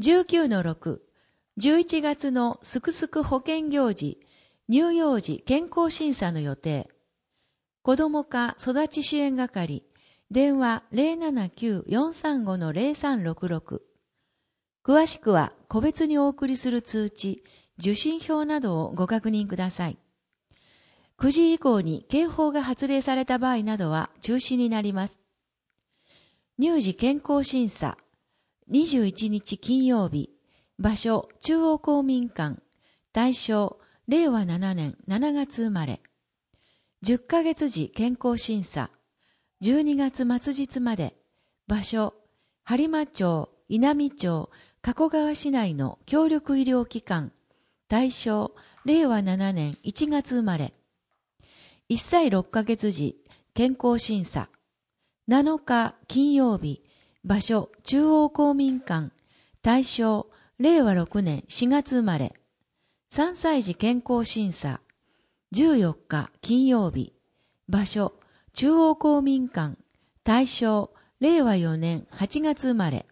19-6、11月のすくすく保健行事、乳幼児健康審査の予定。子ども課育ち支援係、電話 079-435-0366。詳しくは個別にお送りする通知、受信票などをご確認ください。9時以降に警報が発令された場合などは中止になります。乳児健康審査、21日金曜日、場所中央公民館、対象令和7年7月生まれ。10ヶ月時健康審査、12月末日まで、場所播磨町、稲美町、加古川市内の協力医療機関、対象令和7年1月生まれ。1歳6ヶ月時健康審査、7日金曜日、場所中央公民館、対象令和6年4月生まれ。3歳児健康審査、14日金曜日、場所中央公民館、対象令和4年8月生まれ。